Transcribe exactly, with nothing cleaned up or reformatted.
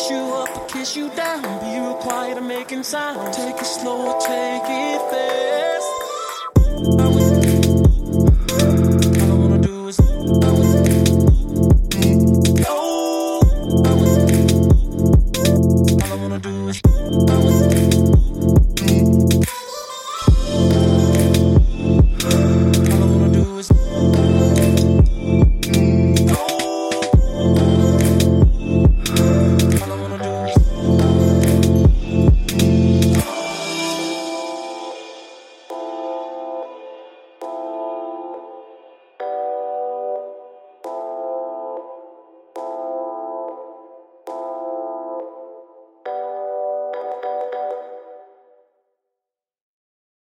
Kiss you up or kiss you down. Be real quiet and making sound. Take it slow or take it fast.